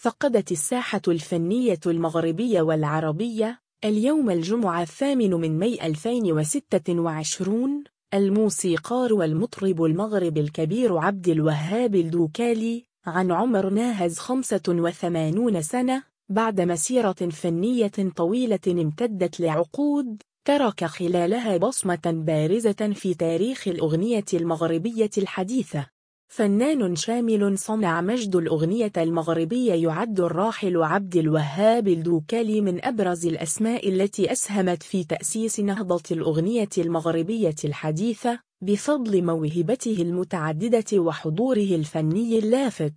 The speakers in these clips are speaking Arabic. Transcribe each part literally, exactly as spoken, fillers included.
فقدت الساحة الفنية المغربية والعربية اليوم الجمعة الثامن من ماي ألفين وستة وعشرين الموسيقار والمطرب المغربي الكبير عبد الوهاب الدوكالي عن عمر ناهز خمسة وثمانين سنة، بعد مسيرة فنية طويلة امتدت لعقود ترك خلالها بصمة بارزة في تاريخ الأغنية المغربية الحديثة. فنان شامل صنع مجد الأغنية المغربية، يعد الراحل عبد الوهاب الدوكالي من أبرز الأسماء التي أسهمت في تأسيس نهضة الأغنية المغربية الحديثة بفضل موهبته المتعددة وحضوره الفني اللافت.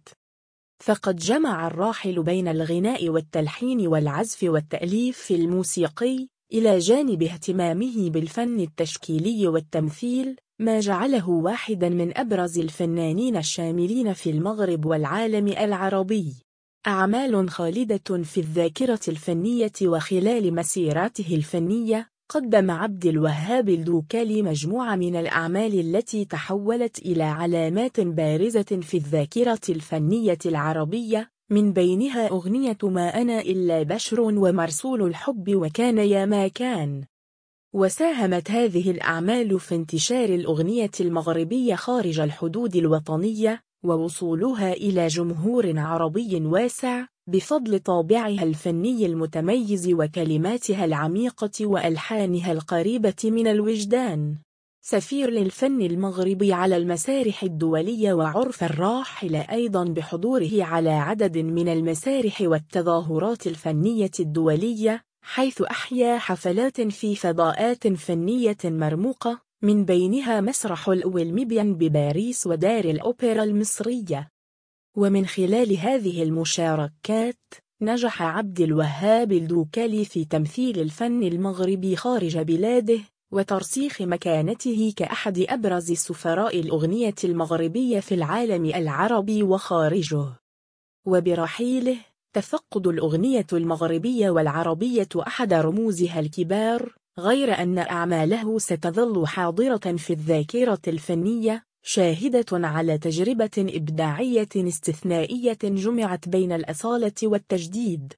فقد جمع الراحل بين الغناء والتلحين والعزف والتأليف الموسيقي إلى جانب اهتمامه بالفن التشكيلي والتمثيل، ما جعله واحدا من أبرز الفنانين الشاملين في المغرب والعالم العربي. أعمال خالدة في الذاكرة الفنية. وخلال مسيرته الفنية قدم عبد الوهاب الدوكالي مجموعة من الأعمال التي تحولت إلى علامات بارزة في الذاكرة الفنية العربية، من بينها أغنية ما أنا إلا بشر ومرسول الحب وكان يا ما كان. وساهمت هذه الأعمال في انتشار الأغنية المغربية خارج الحدود الوطنية ووصولها إلى جمهور عربي واسع بفضل طابعها الفني المتميز وكلماتها العميقة وألحانها القريبة من الوجدان. سفير للفن المغربي على المسارح الدولية، وعرف الراحل أيضا بحضوره على عدد من المسارح والتظاهرات الفنية الدولية، حيث أحيا حفلات في فضاءات فنية مرموقة، من بينها مسرح الأولمبيان بباريس ودار الأوبرا المصرية. ومن خلال هذه المشاركات نجح عبد الوهاب الدوكالي في تمثيل الفن المغربي خارج بلاده وترسيخ مكانته كأحد أبرز سفراء الأغنية المغربية في العالم العربي وخارجه. وبرحيله تفقد الأغنية المغربية والعربية أحد رموزها الكبار، غير أن أعماله ستظل حاضرة في الذاكرة الفنية، شاهدة على تجربة إبداعية استثنائية جمعت بين الأصالة والتجديد.